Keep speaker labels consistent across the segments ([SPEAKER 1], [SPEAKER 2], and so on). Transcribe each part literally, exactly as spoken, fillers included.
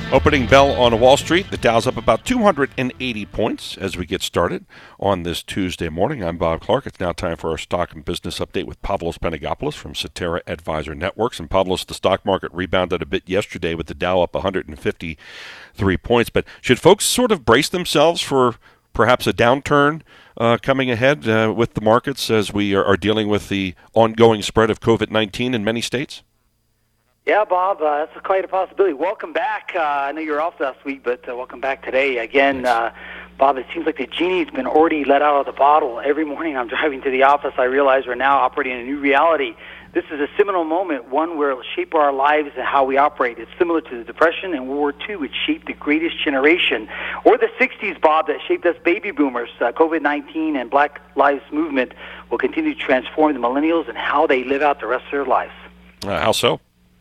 [SPEAKER 1] Opening bell on Wall Street, the Dow's up about two hundred eighty points as we get started on this Tuesday morning. I'm Bob Clark. It's now time for our stock and business update with Pavlos Panagopoulos from Cetera Advisor Networks. And Pavlos, the stock market rebounded a bit yesterday with the Dow up one hundred fifty-three points. But should folks sort of brace themselves for perhaps a downturn uh, coming ahead uh, with the markets as we are, are dealing with the ongoing spread of covid nineteen in many states?
[SPEAKER 2] Yeah, Bob, uh, that's quite a possibility. Welcome back. Uh, I know you were off last week, but uh, welcome back today. Again, uh, Bob, it seems like the genie's been already let out of the bottle. Every morning I'm driving to the office, I realize we're now operating in a new reality. This is a seminal moment, one where it'll shape our lives and how we operate. It's similar to the Depression and World War Two, which shaped the greatest generation. Or the sixties, Bob, that shaped us baby boomers. Uh, covid nineteen and Black Lives Movement will continue to transform the millennials and how they live out the rest of their lives.
[SPEAKER 1] Uh, how so?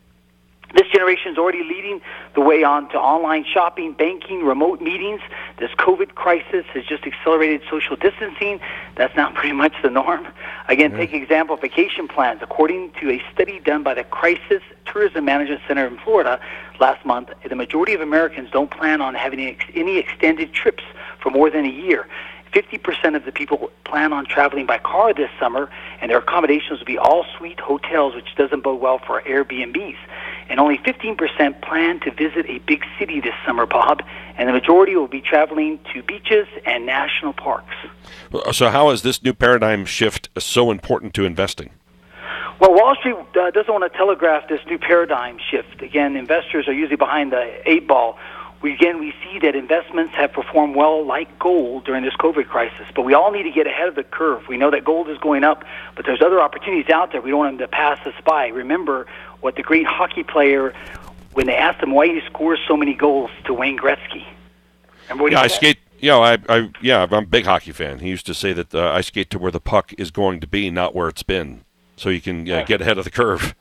[SPEAKER 2] This generation is already leading the way on to online shopping, banking, remote meetings. This COVID crisis has just accelerated social distancing. That's now pretty much the norm. Again, mm-hmm. Take example, vacation plans. According to a study done by the Crisis Tourism Management Center in Florida last month, the majority of Americans don't plan on having any extended trips for more than a year. fifty percent of the people plan on traveling by car this summer, and their accommodations will be all-suite hotels, which doesn't bode well for Airbnbs. And only fifteen percent plan to visit a big city this summer, Bob, and the majority will be traveling to beaches and national parks.
[SPEAKER 1] So how is this new paradigm shift so important to investing?
[SPEAKER 2] Well, Wall Street uh, doesn't want to telegraph this new paradigm shift. Again, investors are usually behind the eight ball. We, again, we see that investments have performed well like gold during this COVID crisis, but we all need to get ahead of the curve. We know that gold is going up, but there's other opportunities out there. We don't want them to pass us by. Remember what the great hockey player, when they asked him why he scores so many goals to Wayne Gretzky. Remember what
[SPEAKER 1] yeah,
[SPEAKER 2] he
[SPEAKER 1] I
[SPEAKER 2] said?
[SPEAKER 1] skate. You know, I, I, yeah, I'm a big hockey fan. He used to say that uh, I skate to where the puck is going to be, not where it's been, so you can uh, get ahead of the curve.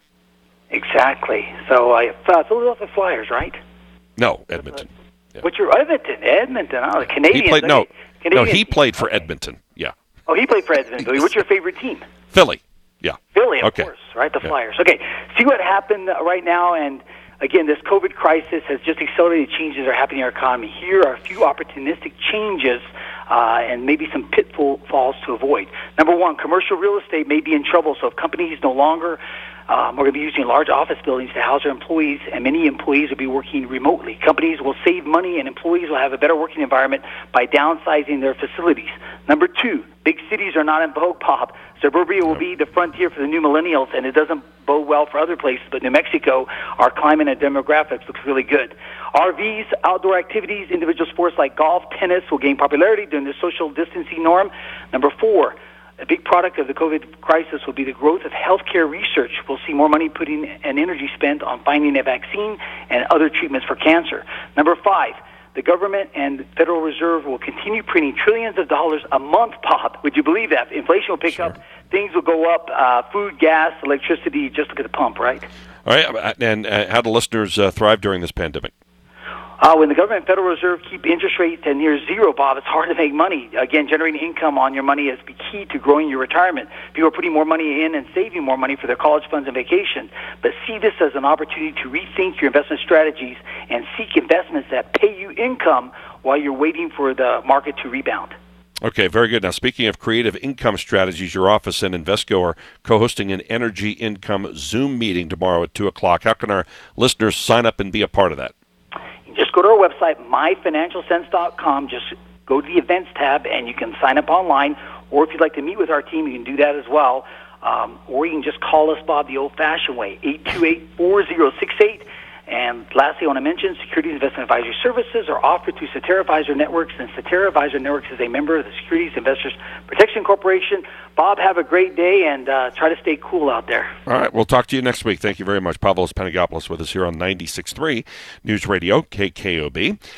[SPEAKER 2] Exactly. So I thought Philadelphia Flyers, right?
[SPEAKER 1] No, Edmonton.
[SPEAKER 2] Yeah. What's your Edmonton? Edmonton. Oh, the Canadians.
[SPEAKER 1] He played, no,
[SPEAKER 2] Canadian
[SPEAKER 1] no, he
[SPEAKER 2] team.
[SPEAKER 1] played for
[SPEAKER 2] okay.
[SPEAKER 1] Edmonton. Yeah.
[SPEAKER 2] Oh, he played for Edmonton. What's your favorite team?
[SPEAKER 1] Philly. Yeah.
[SPEAKER 2] Philly, of
[SPEAKER 1] okay.
[SPEAKER 2] course, right? The
[SPEAKER 1] yeah.
[SPEAKER 2] Flyers. Okay. See what happened right now, and again, this COVID crisis has just accelerated changes that are happening in our economy. Here are a few opportunistic changes uh, and maybe some pitfalls to avoid. Number one, commercial real estate may be in trouble, so if companies no longer Um, we're going to be using large office buildings to house their employees, and many employees will be working remotely. Companies will save money, and employees will have a better working environment by downsizing their facilities. Number two, big cities are not in vogue, Bob. Suburbia will be the frontier for the new millennials, and it doesn't bode well for other places. But New Mexico, our climate and demographics looks really good. R Vs, outdoor activities, individual sports like golf, tennis will gain popularity during the social distancing norm. Number four, a big product of the COVID crisis will be the growth of healthcare research. We'll see more money putting and energy spent on finding a vaccine and other treatments for cancer. Number five, the government and the Federal Reserve will continue printing trillions of dollars a month, Bob. Would you believe that? Inflation will pick
[SPEAKER 1] sure.
[SPEAKER 2] up. Things will go up. Uh, food, gas, electricity, just look at the pump, right?
[SPEAKER 1] All right. And uh, how do listeners uh, thrive during this pandemic?
[SPEAKER 2] Uh, when the government and Federal Reserve keep interest rates at near zero, Bob, it's hard to make money. Again, generating income on your money is the key to growing your retirement. People are putting more money in and saving more money for their college funds and vacations. But see this as an opportunity to rethink your investment strategies and seek investments that pay you income while you're waiting for the market to rebound.
[SPEAKER 1] Okay, very good. Now, speaking of creative income strategies, your office and Invesco are co-hosting an Energy Income Zoom meeting tomorrow at two o'clock. How can our listeners sign up and be a part of that?
[SPEAKER 2] Just go to our website, my financial sense dot com. Just go to the events tab, and you can sign up online. Or if you'd like to meet with our team, you can do that as well. Um, or you can just call us, Bob, the old-fashioned way, eight two eight, four zero six eight. And lastly, I want to mention Securities Investment Advisory Services are offered through Cetera Advisor Networks, and Cetera Advisor Networks is a member of the Securities Investors Protection Corporation. Bob, have a great day, and uh, try to stay cool out there.
[SPEAKER 1] All right, we'll talk to you next week. Thank you very much. Pavlos Panagopoulos with us here on ninety-six point three News Radio, K K O B.